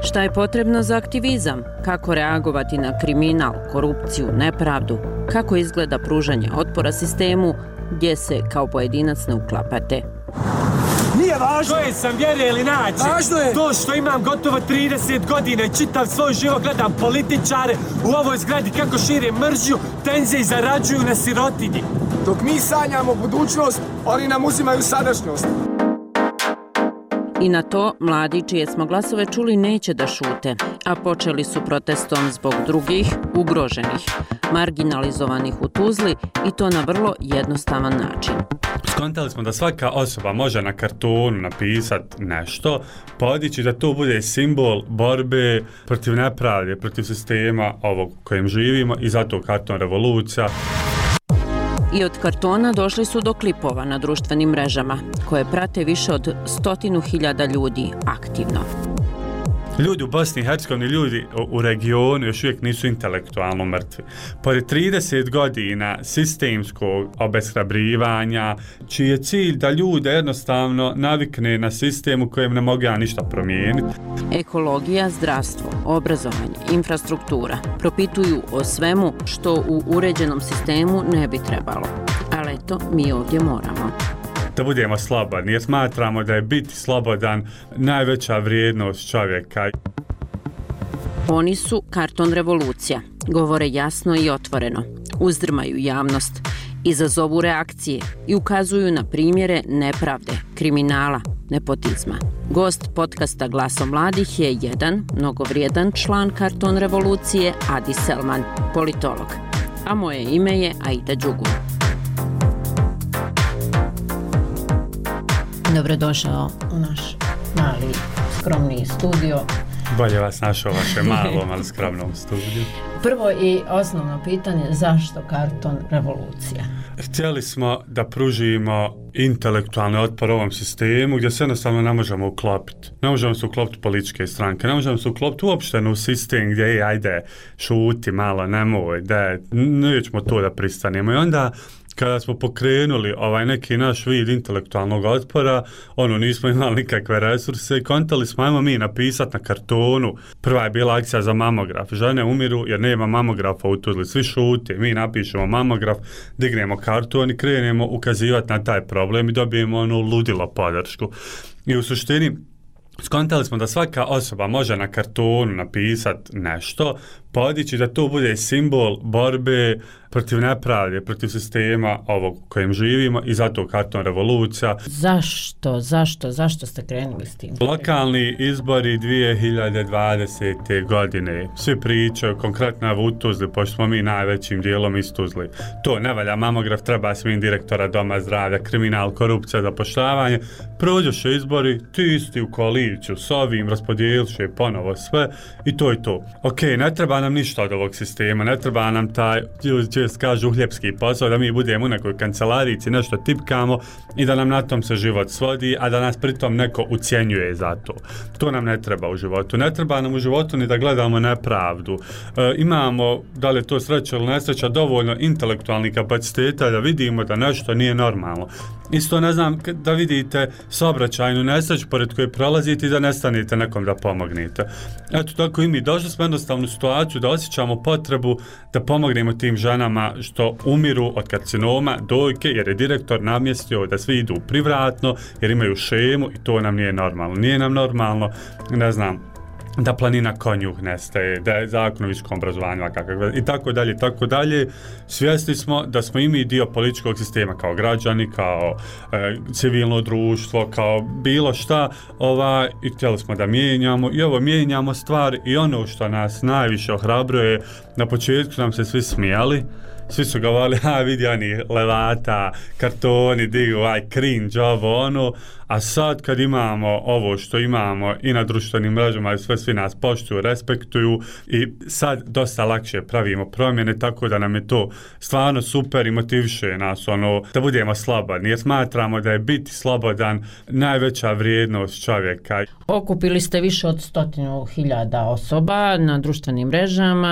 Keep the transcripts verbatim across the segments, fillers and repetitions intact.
Šta je potrebno za aktivizam? Kako reagovati na kriminal, korupciju, nepravdu? Kako izgleda pružanje otpora sistemu gdje se kao pojedinac ne uklapate? Nije važno. To je sam vjere ili naći. Važno je. To što imam gotovo trideset godina i čitav svoj život gledam političare u ovoj zgradi kako šire mržnju, tenzije i zarađuju na sirotinji. Dok mi sanjamo budućnost, oni nam uzimaju sadašnjost. I na to mladi čije smo glasove čuli neće da šute, a počeli su protestom zbog drugih, ugroženih, marginalizovanih u Tuzli i to na vrlo jednostavan način. Skontali smo da svaka osoba može na kartonu napisati nešto, podići da to bude simbol borbe protiv nepravde, protiv sistema ovog u kojem živimo i zato karton revolucija. I od kartona došli su do klipova na društvenim mrežama, koje prate više od stotinu hiljada ljudi aktivno. Ljudi u Bosni i Hercegovini, ljudi u regionu još uvijek nisu intelektualno mrtvi. Pored trideset godina sistemskog obeshrabrivanja, čiji je cilj da ljude jednostavno navikne na sistem u kojem ne mogu ja ništa promijeniti. Ekologija, zdravstvo, obrazovanje, infrastruktura propituju o svemu što u uređenom sistemu ne bi trebalo. Ali eto, mi ovdje moramo. Da budemo slobodni, jer smatramo da je biti slobodan najveća vrijednost čovjeka. Oni su karton revolucija, govore jasno i otvoreno, uzdrmaju javnost, izazovu reakcije i ukazuju na primjere nepravde, kriminala, nepotizma. Gost podcasta Glasom mladih je jedan mnogovrijedan član karton revolucije Adi Selman, politolog. A moje ime je Aida Đugur. Dobrodošao u naš mali, skromni studio. Bolje vas našao u vašem malom, ali skromnom studiju. Prvo i osnovno pitanje, zašto karton revolucija? Htjeli smo da pružimo intelektualni otpor ovom sistemu gdje se jednostavno ne možemo uklopiti. Ne možemo se uklopiti političke stranke, ne možemo se uklopiti uopšte u sistem gdje je, ajde, šuti malo, nemoj, da nećemo to da pristanemo. I onda kada smo pokrenuli ovaj neki naš vid intelektualnog otpora, ono, nismo imali nikakve resurse i kontali smo, ajmo mi napisati na kartonu. Prva je bila akcija za mamograf. Žene umiru jer nema mamografa u Tuzli. Svi šute, mi napišemo mamograf, dignemo karton i krenemo ukazivati na taj problem i dobijemo ono ludilo podršku. I u suštini skontali smo da svaka osoba može na kartonu napisati nešto, podići da to bude simbol borbe protiv nepravde, protiv sistema ovog u kojem živimo i zato karton revolucija. Zašto, zašto, zašto ste krenuli s tim? Lokalni izbori dvije hiljade dvadesete. godine. Svi pričaju, konkretno u Tuzli, pošto smo mi najvećim dijelom iz Tuzli. To ne valja, mamograf treba svim direktora doma zdravlja, kriminal, korupcija, zapošljavanje. Prođoše izbori, ti isti u koaliciju s ovim, raspodijeliše ponovo sve i to je to. Ok, ne treba nam ništa od ovog sistema, ne treba nam taj, čest kažu, uhljepski posao, da mi budemo u nekoj kancelarici, nešto tipkamo i da nam na tom se život svodi, a da nas pritom neko ucjenjuje za to. To nam ne treba u životu. Ne treba nam u životu ni da gledamo nepravdu. E, imamo, da li je to sreća ili nesreća, dovoljno intelektualnih kapaciteta da vidimo da nešto nije normalno. Isto ne znam da vidite saobraćajnu nesreću pored koje prolazite i da ne stanete nekom da pomognete. Eto tako i mi došli smo jednostavnu situaciju da osjećamo potrebu da pomognemo tim ženama što umiru od karcinoma dojke jer je direktor namjestio da svi idu privratno jer imaju šemu i to nam nije normalno. Nije nam normalno, ne znam, da planina konjuh nestaje, da je zakon o visokom obrazovanju i tako dalje, tako dalje. Svjesni smo da smo i mi dio političkog sistema kao građani, kao e, civilno društvo, kao bilo šta, ovaj, i htjeli smo da mijenjamo i ovo mijenjamo stvari i ono što nas najviše ohrabruje, na početku nam se svi smijali. Svi su govorili, a vidi oni levata, kartoni, digu, aj cringe, ovo, ono, a sad kad imamo ovo što imamo i na društvenim mrežama i sve svi nas poštuju, respektuju i sad dosta lakše pravimo promjene, tako da nam je to stvarno super i motiviše nas, ono, da budemo slobodni, jer smatramo da je biti slobodan najveća vrijednost čovjeka. Okupili ste više od stotinu hiljada osoba na društvenim mrežama,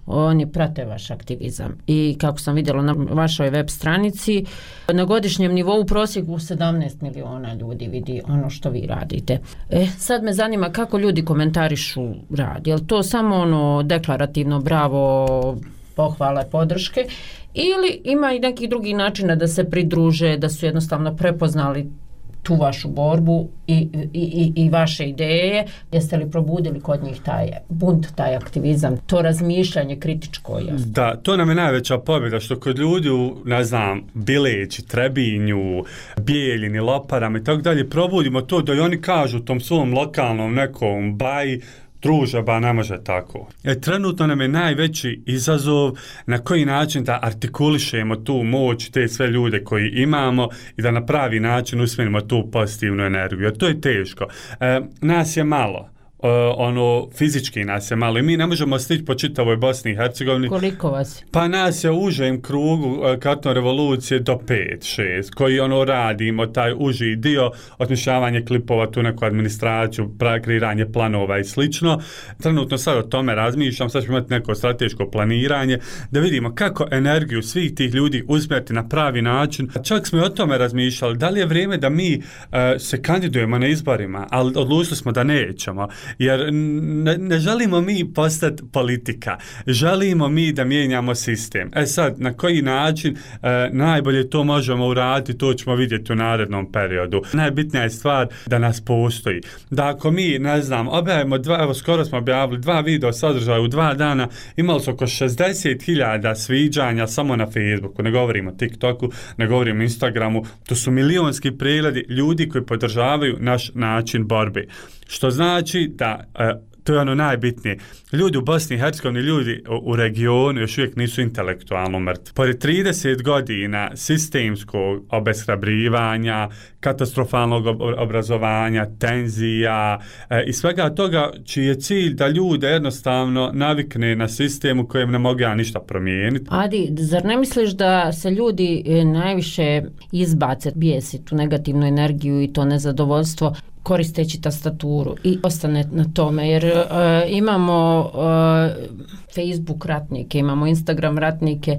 oni prate vaš aktivizam. I kako sam vidjela na vašoj web stranici, na godišnjem nivou u prosjeku sedamnaest miliona ljudi vidi ono što vi radite. E, sad me zanima kako ljudi komentarišu rad. Je li to samo ono deklarativno bravo, pohvale, podrške, ili ima i neki drugi način da se pridruže, da su jednostavno prepoznali tu vašu borbu i, i, i vaše ideje? Jeste li probudili kod njih taj bunt, taj aktivizam, to razmišljanje kritičko? Jasno? Da, to nam je najveća pobjeda, što kod ljudi u, ne znam, Bileći, Trebinju, Bijeljini, Loparama i tako dalje, probudimo to da i oni kažu tom svom lokalnom nekom baji, druže, ba ne može tako. E, trenutno nam je najveći izazov na koji način da artikulišemo tu moć, te sve ljude koji imamo i da na pravi način usmjerimo tu pozitivnu energiju. To je teško. E, nas je malo. Uh, ono, fizički nas je malo i mi ne možemo stići po čitavoj Bosni i Hercegovini. Koliko vas? Pa nas je u užem krugu uh, Karton revolucije do pet šest, koji ono radimo, taj uži dio, osmišljavanje klipova, tu neku administraciju, kreiranje planova i slično. Trenutno sad o tome razmišljam, sad ćemo imati neko strateško planiranje, da vidimo kako energiju svih tih ljudi usmjeriti na pravi način. Čak smo i o tome razmišljali, da li je vrijeme da mi uh, se kandidujemo na izborima, ali odlučili smo da nećemo. Jer ne, ne želimo mi postati politika, želimo mi da mijenjamo sistem. E sad, na koji način e, najbolje to možemo uraditi, to ćemo vidjeti u narednom periodu. Najbitnija je stvar da nas postoji. Da ako mi, ne znam, objavimo dva, evo skoro smo objavili dva video sadržaja u dva dana, imali su oko šezdeset hiljada sviđanja samo na Facebooku, ne govorimo o TikToku, ne govorimo o Instagramu, to su milionski pregledi ljudi koji podržavaju naš način borbe. Što znači da, e, to je ono najbitnije, ljudi u Bosni i Hercegovini, ljudi u, u regionu još uvijek nisu intelektualno mrtvi. Pored trideset godina sistemskog obeshrabrivanja, katastrofalnog ob- obrazovanja, tenzija e, i svega toga, čiji je cilj da ljude jednostavno navikne na sistem u kojem ne mogu ja ništa promijeniti. Adi, zar ne misliš da se ljudi najviše izbace, bijesi tu negativnu energiju i to nezadovoljstvo koristeći tastaturu i ostane na tome, jer uh, imamo uh, Facebook ratnike, imamo Instagram ratnike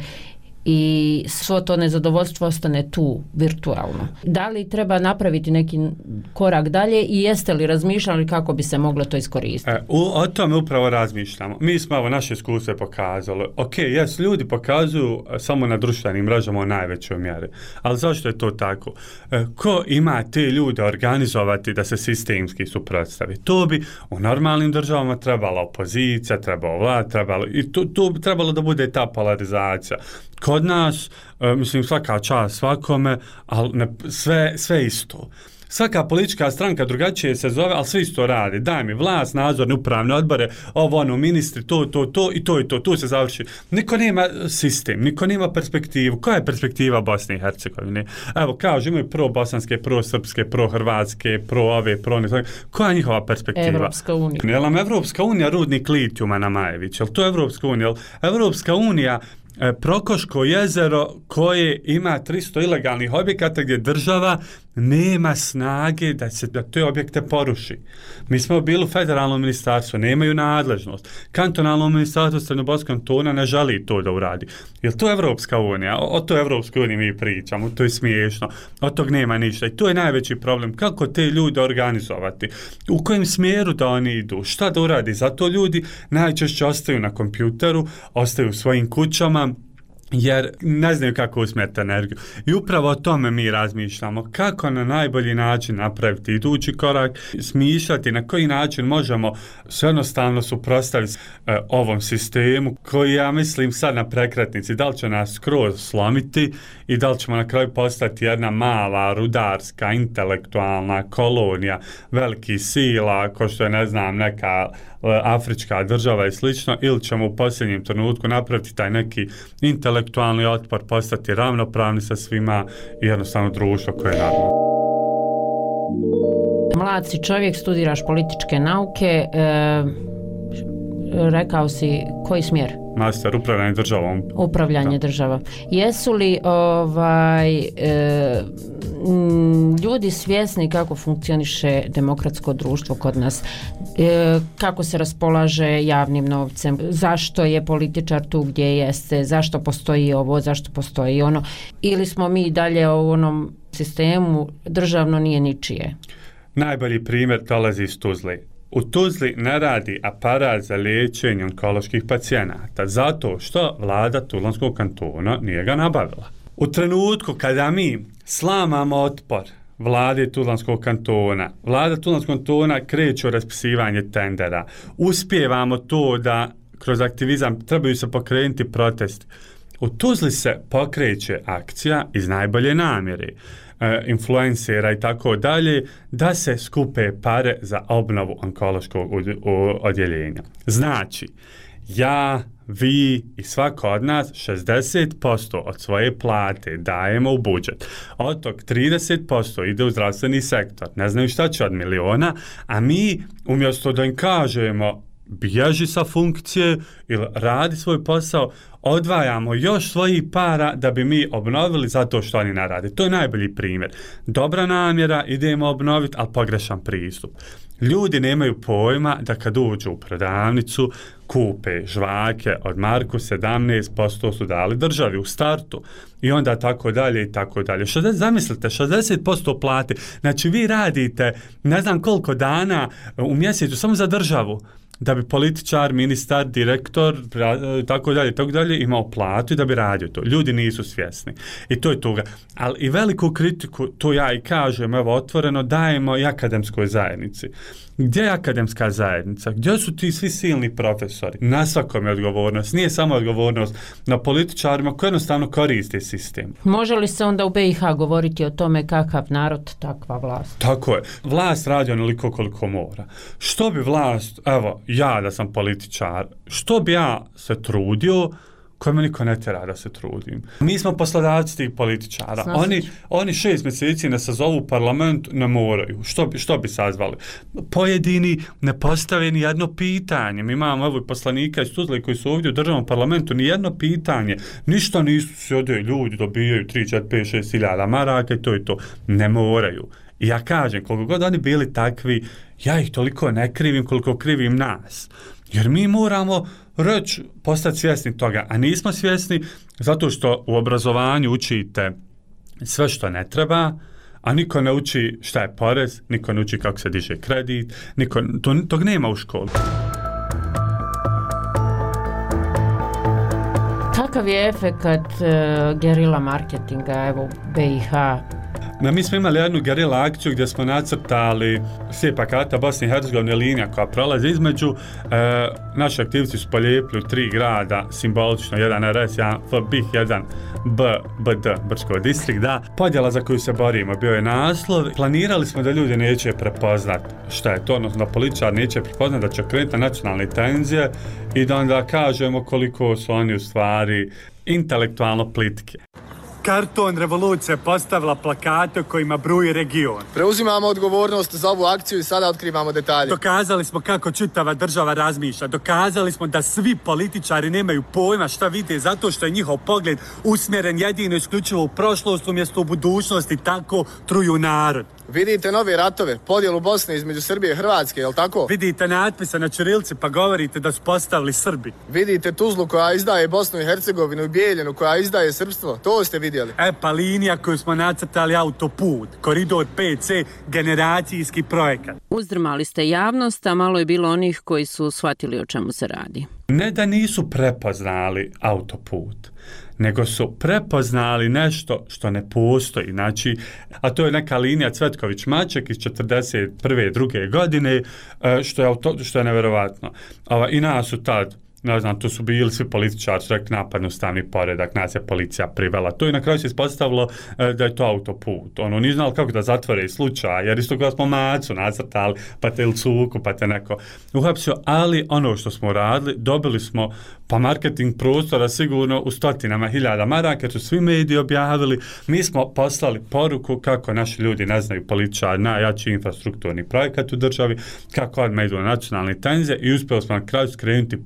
i svo to nezadovoljstvo ostane tu virtualno. Da li treba napraviti neki korak dalje i jeste li razmišljali kako bi se moglo to iskoristiti? E, u, o tome upravo razmišljamo. Mi smo ovo naše iskustvo pokazali. Ok, jes, ljudi pokazuju samo na društvenim mrežama u najvećoj mjeri. Ali zašto je to tako? E, ko ima te ljude organizovati da se sistemski suprotstavi? To bi u normalnim državama trebala opozicija, trebalo vlad, trebalo, i tu, tu trebalo da bude ta polarizacija. Kod nas, e, mislim, svaka čast svakome, ali ne, sve, sve isto. Svaka politička stranka drugačije se zove, ali sve isto radi. Daj mi vlast, nadzorne upravne odbore, ovo, ono, ministri, to, to, to i to i to, tu se završi. Niko nema sistem, niko nema perspektivu. Koja je perspektiva Bosne i Hercegovine? Evo, kažu, imaju pro bosanske, pro srpske, pro hrvatske, pro ove, pro ne. Koja je njihova perspektiva? Evropska unija. Je li nam Evropska unija rudnik litijuma na Majević? Je li to Evropska unija? Je li Evropska unija Prokoško jezero koje ima tristo ilegalnih objekata gdje država nema snage da se da te objekte poruši. Mi smo bili u federalnom ministarstvu, nemaju nadležnost. Kantonalno ministarstvo Srednjoboskog kantona ne želi to da uradi. Jel to Evropska unija? O, o to Evropskoj uniji mi pričamo, to je smiješno. Od tog nema ništa. I to je najveći problem. Kako te ljude organizovati? U kojem smjeru da oni idu? Šta da uradi? Zato ljudi najčešće ostaju na kompjuteru, ostaju u svojim kućama, jer ne znaju kako usmjeriti energiju. I upravo o tome mi razmišljamo. Kako na najbolji način napraviti idući korak, smišljati na koji način možemo se jednostavno suprotstaviti e, ovom sistemu koji, ja mislim, sad na prekretnici, da li će nas skroz slomiti i da li ćemo na kraju postati jedna mala, rudarska, intelektualna kolonija velikih sila, ko što je, ne znam, neka afrička država i slično, ili ćemo u posljednjem trenutku napraviti taj neki intelektualni otpor, postati ravnopravni sa svima i jednostavno društvo koje je narodno. Mlad si čovjek, studiraš političke nauke, e, rekao si koji smjer? Master, upravljanje državom. Upravljanje da. država. Jesu li ovaj, e, ljudi svjesni kako funkcioniše demokratsko društvo kod nas, e, kako se raspolaže javnim novcem, zašto je političar tu gdje jeste, zašto postoji ovo, zašto postoji ono, ili smo mi dalje u onom sistemu državno nije ničije. Najbolji primjer dolazi iz Tuzle. U Tuzli ne radi aparat za liječenje onkoloških pacijenata zato što vlada Tuzlanskog kantona nije ga nabavila. U trenutku kada mi slamamo otpor vlade Tuzlanskog kantona, vlada Tuzlanskog kantona kreće u raspisivanje tendera, uspijevamo to da kroz aktivizam trebaju se pokrenuti protesti. U Tuzli se pokreće akcija iz najbolje namjere, e, influencera i tako dalje, da se skupe pare za obnovu onkološkog odjeljenja. Znači, ja, vi i svako od nas šezdeset posto od svoje plate dajemo u budžet. Od tog trideset posto ide u zdravstveni sektor. Ne znaju šta će od miliona, a mi umjesto da im kažemo bježi sa funkcije ili radi svoj posao, odvajamo još svojih para da bi mi obnovili zato što oni ne rade. To je najbolji primjer. Dobra namjera, idemo obnoviti, ali pogrešan pristup. Ljudi nemaju pojma da kad uđu u prodavnicu, kupe žvake od marku, sedamnaest posto su dali državi u startu i onda tako dalje i tako dalje. Zamislite, šezdeset posto plate. Znači vi radite ne znam koliko dana u mjesecu samo za državu, da bi političar, ministar, direktor, tako dalje, tako dalje, imao platu i da bi radio to. Ljudi nisu svjesni. I to je toga. Ali i veliku kritiku, to ja i kažem, evo, otvoreno, dajemo i akademskoj zajednici. Gdje je akademska zajednica? Gdje su ti svi silni profesori? Na svakom je odgovornost. Nije samo odgovornost na političarima koji jednostavno koriste sistem. Može li se onda u be i ha govoriti o tome kakav narod, takva vlast? Tako je. Vlast radi onoliko koliko mora. Što bi vlast, evo, ja da sam političar, što bi ja se trudio, koje me niko ne tjera da se trudim. Mi smo poslodavci tih političara. Oni, oni šest mjeseci ne sazovu u parlament, ne moraju. Što bi, što bi sazvali? Pojedini ne postave ni jedno pitanje. Mi imamo evo poslanika iz Tuzle koji su ovdje u državnom parlamentu, ni jedno pitanje. Ništa nisu sjede, ljudi dobijaju tri, četiri, pet, šest hiljada maraka i to i to. Ne moraju. I ja kažem, koliko god oni bili takvi, ja ih toliko ne krivim koliko krivim nas. Jer mi moramo reći, postati svjesni toga, a nismo svjesni zato što u obrazovanju učite sve što ne treba, a niko ne uči šta je porez, niko ne uči kako se diže kredit, niko, to, tog nema u školi. Kakav je efekat uh, gerila marketinga, evo, be i ha? No, mi smo imali jednu gerila akciju gdje smo nacrtali slijepa karta Bosne i Hercegovine, linija koja prolazi između. E, naši aktivisti su polijepili u tri grada, simbolično, jedan er es, jedan ef be i ha, jedan B, B D, Brčko distrikt, da. Podjela za koju se borimo, bio je naslov. Planirali smo da ljudi neće prepoznat šta je to, odnosno da političar neće prepoznat da će krenuti na nacionalne tenzije i da onda kažemo koliko su oni u stvari intelektualno plitke. Karton revolucija postavila plakate kojima bruji region. Preuzimamo odgovornost za ovu akciju i sada otkrivamo detalje. Dokazali smo kako čitava država razmišlja. Dokazali smo da svi političari nemaju pojma šta vide zato što je njihov pogled usmjeren jedino isključivo u prošlost umjesto u budućnost i tako truju narod. Vidite nove ratove, podjelu Bosne između Srbije i Hrvatske, je li tako? Vidite natpise na ćirilci pa govorite da su postavili Srbi. Vidite Tuzlu koja izdaje Bosnu i Hercegovinu i Bijeljinu koja izdaje srpstvo, to ste vidjeli. E pa linija koju smo nacrtali autoput, koridor pet ce, generacijski projekat. Uzdrmali ste javnost, a malo je bilo onih koji su shvatili o čemu se radi. Ne da nisu prepoznali autoput, nego su prepoznali nešto što ne postoji. Znači, a to je neka linija Cvetković-Maček iz četrdeset prve druge godine, što je, auto, što je nevjerovatno. I nas su tad, ne znam, tu su bili svi političari, su rekli napad na ustavni poredak, nas je policija privela. To i na kraju se ispostavilo da je to autoput. Ono, nije znali kako da zatvore slučaj, jer isto kada smo macu nacrtali, pa te ili cuku, pa te neko uhapsio, ali ono što smo radili, dobili smo pa marketing prostora sigurno u stotinama hiljada maraka, jer su svi mediji objavili. Mi smo poslali poruku kako naši ljudi ne znaju političari, najjači infrastrukturni projekat u državi, kako odmah idu na nacionalne tenzije i uspjeli smo na kraju skrenuti pažnju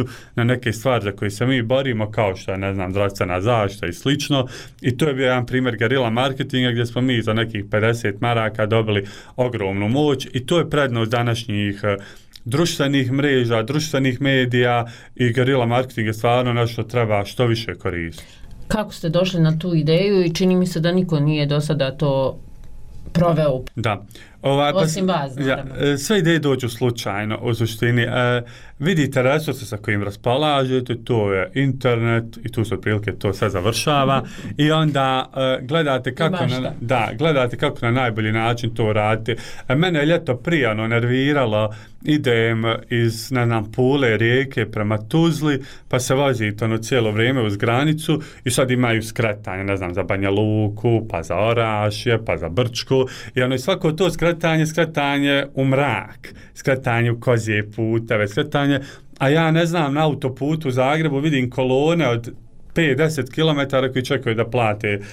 na neke stvari za koje se mi borimo, kao što je, ne znam, zdravstvena zaštita i slično. I to je bio jedan primjer gerila marketinga gdje smo mi za nekih pedeset maraka dobili ogromnu moć i to je prednost današnjih društvenih mreža, društvenih medija i gerila marketing je stvarno nešto treba što više koristiti. Kako ste došli na tu ideju i čini mi se da niko nije do sada to proveo? Da. Ovaj, Osim pa, vas, naravno. Ja, sve ideje dođu slučajno, u suštini. E, vidite resurse sa kojim raspolažete, to je internet i tu se otprilike to sve završava i onda e, gledate kako na, da, gledate kako na najbolji način to radite. E, mene je ljeto prije ono nerviralo, idem iz, ne znam, Pule, Rijeke prema Tuzli, pa se vozite ono cijelo vrijeme uz granicu i sad imaju skretanje, ne znam, za Banja Luku, pa za Orašje, pa za Brčku i ono i svako to skretanje, skretanje u mrak, skretanje u kozije puteve, skretanje, a ja ne znam, na autoputu u Zagrebu vidim kolone od pet do deset kilometara koji čekaju da plate e,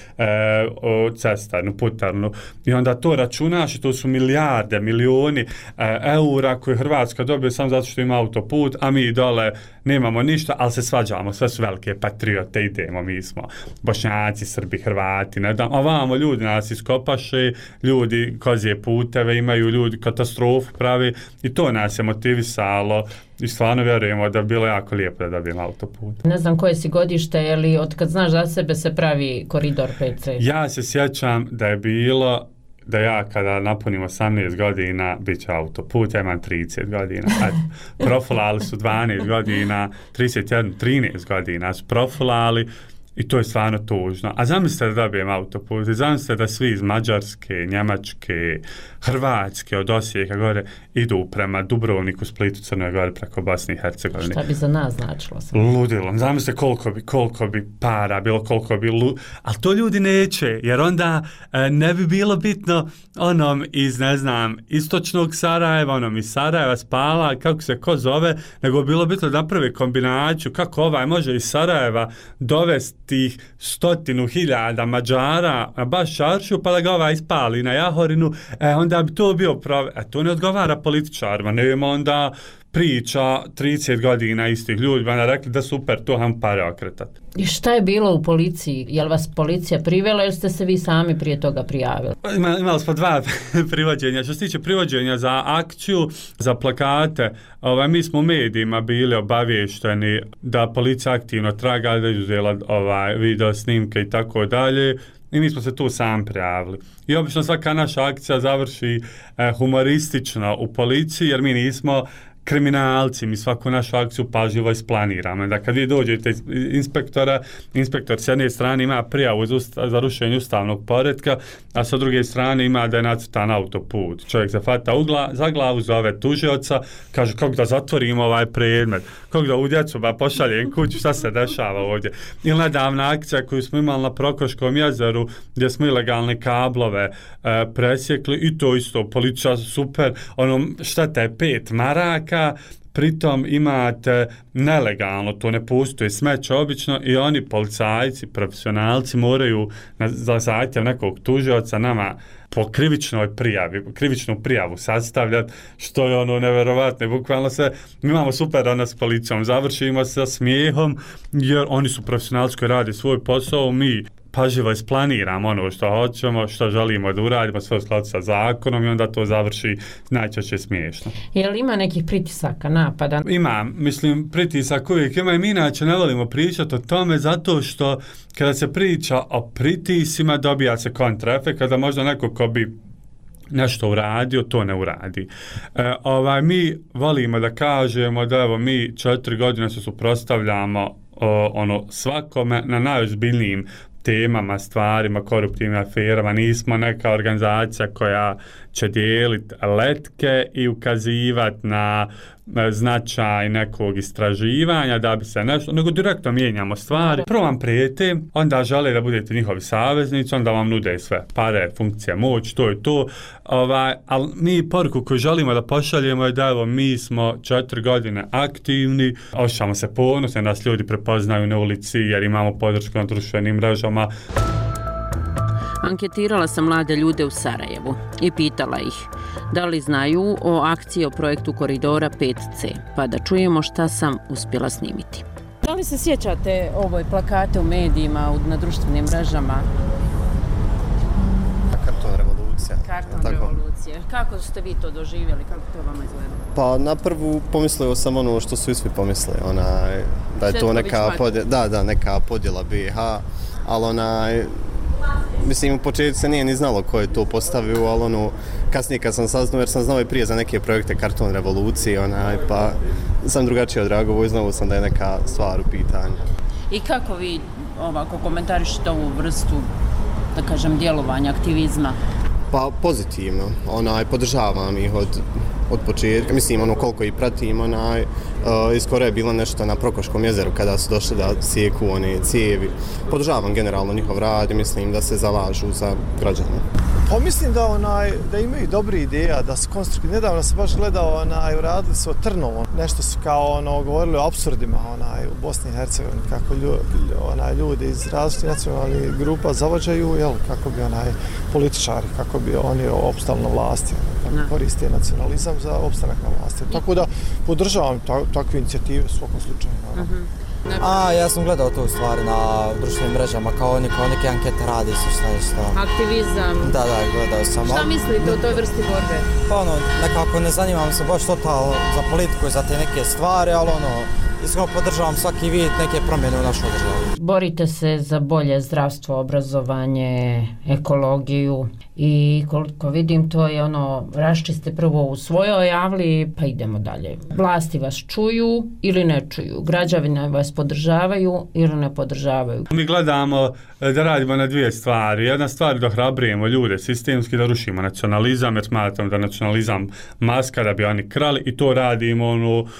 o cestarnu, putarnu. I onda to računaš i to su milijarde, milioni e, eura koje Hrvatska dobije samo zato što ima autoput, a mi dole nemamo ništa, ali se svađamo, sve su velike patriote, idemo, mi smo Bošnjaci, Srbi, Hrvati, ne znam, ovamo ljudi nas iskopaše, ljudi kozije puteve imaju, ljudi katastrofu pravi i to nas je motivisalo i stvarno vjerujemo da bi bilo jako lijepo da dobijemo autoput. Ne znam koje si godište, je li od kad znaš za sebe se pravi koridor pet C? Ja se sjećam da je bilo da ja kada napunim osamnaest godina bit će autoput, ja imam trideset godina. Profilali su dvanaest godina, trideset jedan, trinaest godina su profilali i to je stvarno tužno. A zamislite da dobijem autoput, zamislite da svi iz Mađarske, Njemačke, Hrvatske, od Osijeka gore idu prema Dubrovniku, Splitu, Crnoj Gori preko Bosne i Hercegovine. Šta bi za nas značilo? Ludilo. Zamislite koliko bi, koliko bi para bilo, koliko bi lu... Ali to ljudi neće, jer onda e, ne bi bilo bitno onom iz, ne znam, istočnog Sarajeva, onom iz Sarajeva, Spala, kako se ko zove, nego bi bilo bitno da naprave kombinaciju kako ovaj može iz Sarajeva dovesti tih stotinu hiljada Mađara na baš čaršiju pa da ga ovaj ispali na Jahorinu, e, onda bi to bio pravi. E, to ne odgovara političarima, ne ima onda priča trideset godina istih ljudi, onda rekli da super, to ham pare okretati. I šta je bilo u policiji? Je li vas policija privela ili ste se vi sami prije toga prijavili? Ima, imali smo dva privođenja. Što se tiče privođenja za akciju, za plakate, ovaj, mi smo u medijima bili obavješteni da policija aktivno traga, da je uzela ovaj, video snimke i tako dalje. I mi smo se tu sam prijavili. I obično svaka naša akcija završi eh, humoristično u policiji, jer mi nismo kriminalci, mi svaku našu akciju pažljivo isplaniramo. Da kad vi dođete iz inspektora, inspektor s jedne strane ima prijavu za rušenje ustavnog poretka, a sa druge strane ima da je nacrtan autoput. Čovjek se fata ugla, za glavu, zove tužioca, kaže kako da zatvorimo ovaj predmet, kako da u djecu ba pošaljem kuću, šta se dešava ovdje. Ili nedavna akcija koju smo imali na Prokoškom jezeru, gdje smo ilegalne kablove e, presjekli i to isto, policija super, ono šteta je pet maraka, pritom imate nelegalno, to ne postoji smeće obično i oni policajci, profesionalci moraju na, za zahtjev nekog tužioca nama po krivičnoj prijavi, krivičnu prijavu sastavljati, što je ono neverovatno. Bukvalno se, mi imamo super ono s policijom, završimo sa smijehom jer oni su profesionalci koji radi svoj posao, mi pažljivo isplaniramo ono što hoćemo, što želimo da uradimo, sve u skladu sa zakonom i onda to završi najčešće smiješno. Je li ima nekih pritisaka, napada? Ima, mislim, pritisak uvijek ima i mi inače ne volimo pričati o tome zato što kada se priča o pritisima dobija se kontraefekt, kada možda neko ko bi nešto uradio, to ne uradi. E, ovaj, mi volimo da kažemo da evo mi četiri godine se suprotstavljamo ono svakome na najozbiljnijim temama, stvarima, koruptivnim aferama. Nismo neka organizacija koja će dijeliti letke i ukazivati na značaj nekog istraživanja da bi se nešto, nego direktno mijenjamo stvari. Prvo vam prijete, onda žele da budete njihovi saveznici, onda vam nude sve pare, funkcija, moć, to je to. Ovaj, ali mi poruku koju želimo da pošaljemo je da evo mi smo četiri godine aktivni, osjećamo se ponosno, nas ljudi prepoznaju na ulici jer imamo podršku na društvenim mrežama. Anketirala sam mlade ljude u Sarajevu i pitala ih da li znaju o akciji o projektu Koridora pet ce, pa da čujemo šta sam uspjela snimiti. Da li se sjećate ovoj plakate u medijima, na društvenim mrežama? Karton revolucija. Karton revolucije. Kako ste vi to doživjeli? Kako to vama izgleda? Pa na prvu pomislio sam ono što su i svi pomislili, onaj, da je to neka podjela, da, da, neka podjela be i ha, ali onaj, mislim u početku se nije ni znalo ko je to postavio, ali ono, kasnije kad sam saznao, jer sam znao i prije za neke projekte Karton revolucije, onaj, pa sam drugačije odreagovao i znao sam da je neka stvar u pitanju. I kako vi ovako komentarišete ovu vrstu, da kažem, djelovanja, aktivizma? Pa pozitivno, onaj, podržavam ih od, od početka, mislim ono koliko ih pratim, onaj, uh, iskoro je bilo nešto na Prokoškom jezeru kada su došli da sjeku one cijevi. Podržavam generalno njihov rad i mislim da se zalažu za građane. Pa mislim da, onaj, da imaju dobri ideja, da su konstruktivni. Nedavno sam baš gledao, onaj, radili su o Trnovom, nešto su kao ono, govorili o apsurdima onaj, u Bosni i Hercegovini, kako lju, onaj, ljudi iz različitih nacionalnih grupa zavađaju, jel, kako bi onaj, političari, kako bi oni opstali na vlasti, kako koriste nacionalizam za opstanak na vlasti. Tako da podržavam ta, takve inicijative u svakom slučaju. Mm-hmm. A, ja sam gledao to u stvari na društvenim mrežama, kao oni, kao neke ankete radi se šta je šta. Aktivizam. Da, da, gledao sam. Šta mislite o toj vrsti borbe? Pa ono, nekako ne zanimam se baš totalno za politiku i za te neke stvari, ali ono, iskreno podržavam svaki vid neke promjene u našoj državi. Borite se za bolje zdravstvo, obrazovanje, ekologiju i koliko vidim to je ono, raščiste prvo u svojoj javli pa idemo dalje. Vlasti vas čuju ili ne čuju, građani vas podržavaju ili ne podržavaju. Mi gledamo da radimo na dvije stvari. Jedna stvar da hrabrujemo ljude sistemski, da rušimo nacionalizam, jer smatram da nacionalizam maska da bi oni krali i to radimo ono, uh,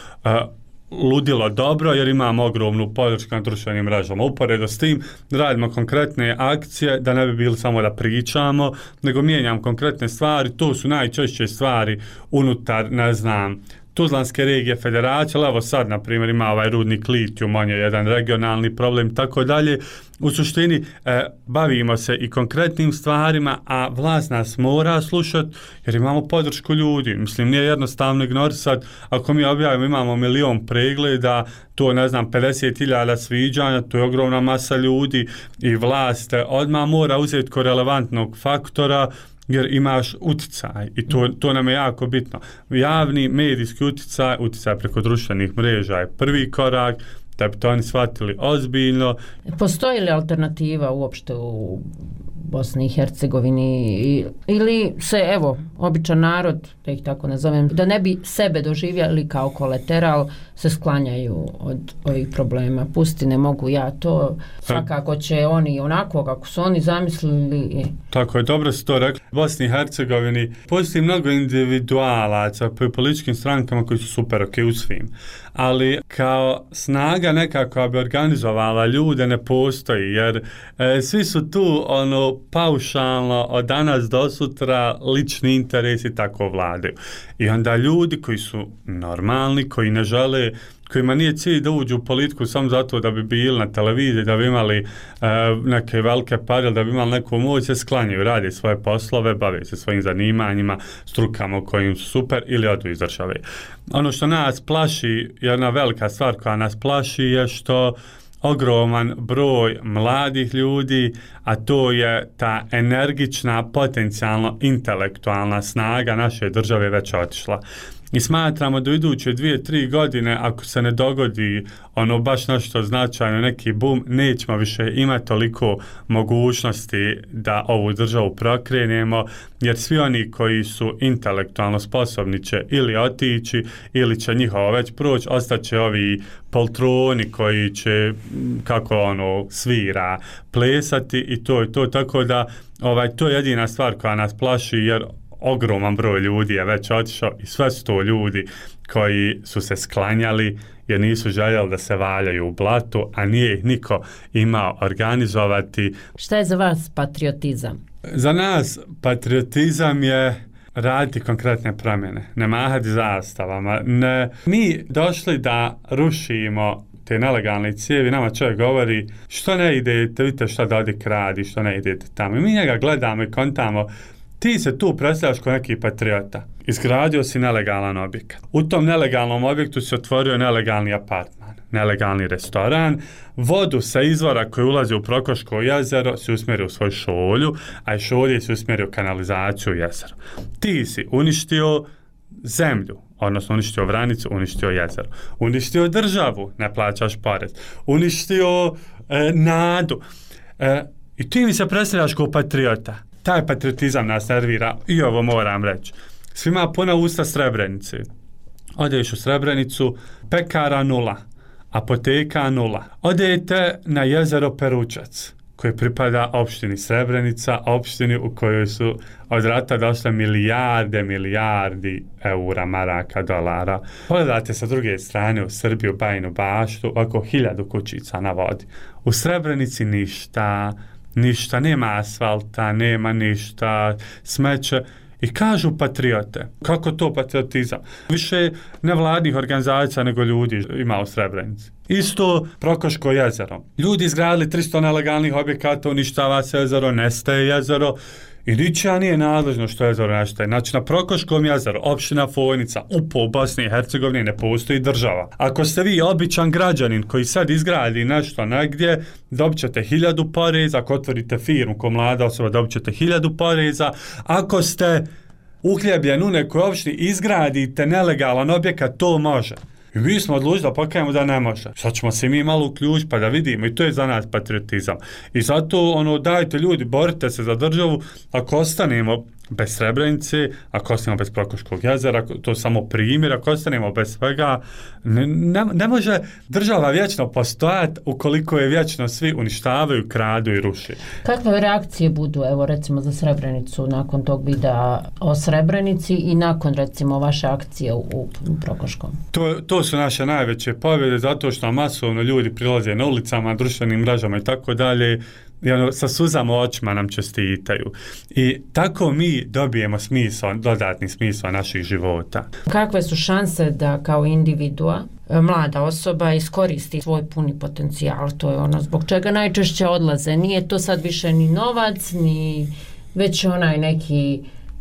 ludilo dobro jer imamo ogromnu podršku na društvenim mrežama. Uporedo s tim radimo konkretne akcije da ne bi bili samo da pričamo, nego mijenjamo konkretne stvari. To su najčešće stvari unutar, ne znam, Tuzlanske regije federacije, ali evo sad, na primjer, ima ovaj rudnik litijum, on je jedan regionalni problem, tako dalje. U suštini, e, bavimo se i konkretnim stvarima, a vlast nas mora slušati, jer imamo podršku ljudi. Mislim, nije jednostavno ignorisati, ako mi objavimo, imamo milion pregleda, to, ne znam, pedeset hiljada sviđanja, to je ogromna masa ljudi i vlast odmah mora uzeti ko relevantnog faktora, jer imaš uticaj i to, to nam je jako bitno. Javni medijski uticaj, uticaj preko društvenih mreža je prvi korak, da bi to oni shvatili ozbiljno. Postoji li alternativa uopšte u Bosni i Hercegovini ili se, evo, običan narod, da ih tako nazovem, da ne bi sebe doživjeli kao kolateral, se sklanjaju od ovih problema. Pusti, ne mogu ja to, svakako će oni onako kako su oni zamislili. Tako je, dobro si to rekli. U Bosni i Hercegovini postoji mnogo individualaca po političkim strankama koji su super ok u svim, ali kao snaga nekako bi organizovala ljude ne postoji, jer e, svi su tu ono paušalno od danas do sutra lični interesi tako vladaju. I onda ljudi koji su normalni, koji ne žele, kojima nije cilj da uđu u politiku samo zato da bi bili na televiziji, da bi imali e, neke velike pare, da bi imali neku moć, se sklanjaju, radi svoje poslove, bave se svojim zanimanjima, strukama u kojim su super ili odu iz države. Ono što nas plaši, jedna velika stvar koja nas plaši je što ogroman broj mladih ljudi, a to je ta energična, potencijalno intelektualna snaga naše države već otišla. I smatramo da u iduće dvije, tri godine, ako se ne dogodi ono baš nešto značajno, neki boom, nećemo više imati toliko mogućnosti da ovu državu prokrenemo, jer svi oni koji su intelektualno sposobni će ili otići, ili će njihovo već proći, ostaće ovi poltroni koji će, kako ono, svira, plesati i to je to, tako da ovaj, to je jedina stvar koja nas plaši, jer ogroman broj ljudi je već otišao i sve su to ljudi koji su se sklanjali jer nisu željeli da se valjaju u blatu, a nije ih niko imao organizovati. Šta je za vas patriotizam? Za nas patriotizam je raditi konkretne promjene, ne mahati zastavama. Ne, mi došli da rušimo te nelegalne cijevi, nama čovjek govori što ne idete, vidite šta da ovdje kradi, što ne idete tamo. I mi njega gledamo i kontamo, ti se tu predstavljaš kao neki patriota. Izgradio si nelegalan objekat. U tom nelegalnom objektu se otvorio nelegalni apartman, nelegalni restoran, vodu sa izvora koji ulazi u Prokoško jezero si usmjerio u svoju šolju, a i šolje si usmjerio kanalizaciju u jezero. Ti si uništio zemlju, odnosno uništio Vranicu, uništio jezero. Uništio državu, ne plaćaš porez. Uništio e, nadu. E, I ti mi se predstavljaš kao patriota. Taj patriotizam nas nervira i ovo moram reći. Svima puna usta Srebrenice. Odeš u Srebrenicu, pekara nula, apoteka nula. Odete na jezero Peručac, koji pripada opštini Srebrenica, opštini u kojoj su od rata došle milijarde, milijardi eura, maraka, dolara. Pogledate sa druge strane u Srbiju, Bajinu Baštu, oko hiljadu kućica na vodi. U Srebrenici ništa, ništa, nema asfalta, nema ništa, smeće. I kažu patriote. Kako to patriotizam? Više nevladnih organizacija nego ljudi ima u Srebrenici. Isto Prokoško jezero. Ljudi izgradili tristo nelegalnih objekata, uništava se jezero, nestaje jezero i ničija nije nadležno što jezero nestaje. Znači na Prokoškom jezeru, opština Fojnica, upo u Bosni i Hercegovini ne postoji država. Ako ste vi običan građanin koji sad izgradi nešto negdje, dobit ćete hiljadu poreza. Ako otvorite firmu ko mlada osoba, dobit ćete hiljadu poreza. Ako ste uhljebljen u nekoj opštini, izgradite nelegalan objekat, to može. I mi smo odlučili da pokajemo da ne može. Sad ćemo se mi malo uključiti pa da vidimo i to je za nas patriotizam. I zato ono, dajte ljudi, borite se za državu. Ako ostanemo bez Srebrenice, ako ostanemo bez Prokoškog jezera, to je samo primjer, ako ostanemo bez svega, ne, ne, ne može država vječno postojati ukoliko je vječno svi uništavaju, kradu i ruši. Kakve reakcije budu, evo recimo za Srebrenicu nakon tog videa o Srebrenici i nakon recimo vaše akcije u, u Prokoškom? To, to su naše najveće pobjede zato što masovno ljudi prilaze na ulicama, društvenim mrežama i tako dalje. I ono, sa suzama u očima nam čestitaju. I tako mi dobijemo smisao, dodatni smisao naših života. Kakve su šanse da kao individua, mlada osoba iskoristi svoj puni potencijal? To je ono zbog čega najčešće odlaze. Nije to sad više ni novac, ni već onaj neki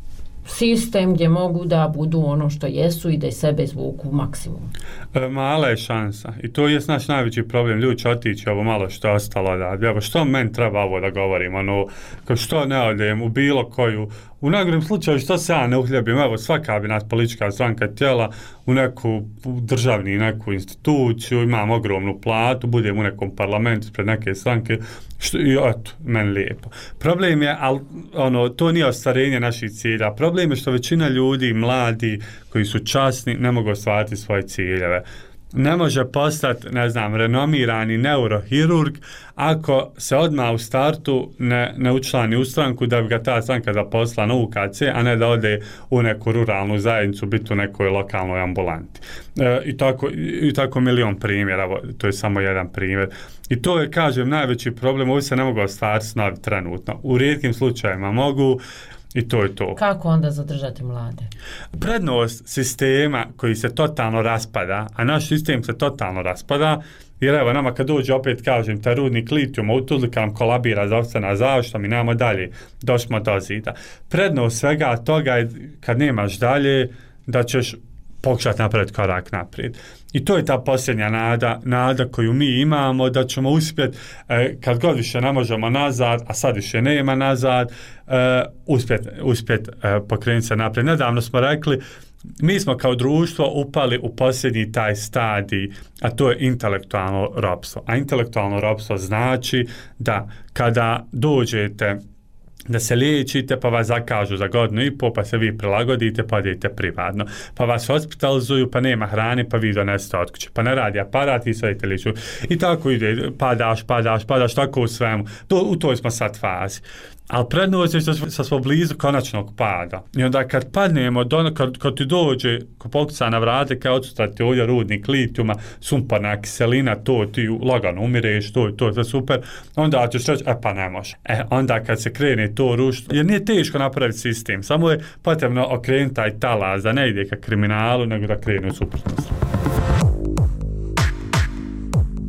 sistem gdje mogu da budu ono što jesu i da iz sebe izvuku maksimum. E, mala je šansa i to je naš najveći problem. Ljudi će otići ovo malo što je ostalo da, evo što meni treba ovo da govorim, ono, što ne odem u bilo koju, u najgorem slučaju što se ja ne uhljebim, evo svaka bi nas politička stranka tijela u neku državni neku instituciju, imam ogromnu platu, budem u nekom parlamentu pred neke stranke, što, i eto, meni lijepo. Problem je, al, ono, to nije ostvarenje naših cilja, problem je što većina ljudi, mladi, koji su časni, ne mogu ostvariti svoje ciljeve. Ne može postati, ne znam, renomirani neurohirurg ako se odmah u startu ne, ne učlani u stranku da bi ga ta stranka zaposlila na U K C, a ne da ode u neku ruralnu zajednicu, biti u nekoj lokalnoj ambulanti. E, i, tako, i tako milion primjera, to je samo jedan primjer. I to je, kažem, najveći problem, ovi se ne mogu ostvariti snovi trenutno. U rijetkim slučajima mogu, i to je to. Kako onda zadržati mlade? Prednost sistema koji se totalno raspada, a naš sistem se totalno raspada, jer evo nama kad dođe opet, kažem, taj rudnik litijuma u Tuzli kad nam kolabira zdravstvena zaštita, mi nemamo dalje, došli do zida. Prednost svega toga je kad nemaš dalje, da ćeš pokušati napraviti korak naprijed. I to je ta posljednja nada, nada koju mi imamo, da ćemo uspjeti, eh, kad god više ne možemo nazad, a sad više nema nazad, eh, uspjeti uspjet, eh, pokrenuti se naprijed. Nedavno smo rekli, mi smo kao društvo upali u posljednji taj stadij, a to je intelektualno ropstvo. A intelektualno ropstvo znači da kada dođete da se liječite, pa vas zakažu za godinu i pol, pa se vi prilagodite, pa idete privatno. Pa vas hospitalizuju, pa nema hrane, pa vi donesete od kuće. Pa ne radi aparat, vi sadite liču. I tako ide, padaš, padaš, padaš, tako u svemu. To, u toj smo sad fazi. Ali prednost je što smo blizu konačnog pada. I onda kad padnemo, do, kad, kad ti dođe, ko pokuca na vrate, kao odsustrati ovdje rudnik litijuma, sumporna kiselina, to ti lagano umireš, to je to, to je super, onda ćeš reći, e pa ne može. E, onda kad se krene to rušiti, jer nije teško napraviti sistem, samo je potrebno okrenuti taj talas, da ne ide ka kriminalu, nego da krene u suprotnost.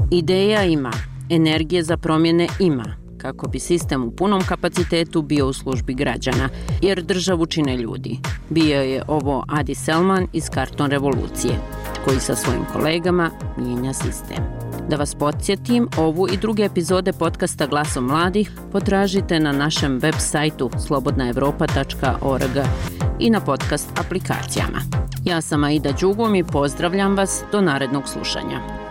Ideja ima, energije za promjene ima, kako bi sistem u punom kapacitetu bio u službi građana, jer državu čine ljudi. Bio je ovo Adi Selman iz Karton revolucije, koji sa svojim kolegama mijenja sistem. Da vas podsjetim, ovu i druge epizode podcasta Glasom mladih potražite na našem web sajtu slobodna evropa tačka org i na podcast aplikacijama. Ja sam Aida Đugum i pozdravljam vas do narednog slušanja.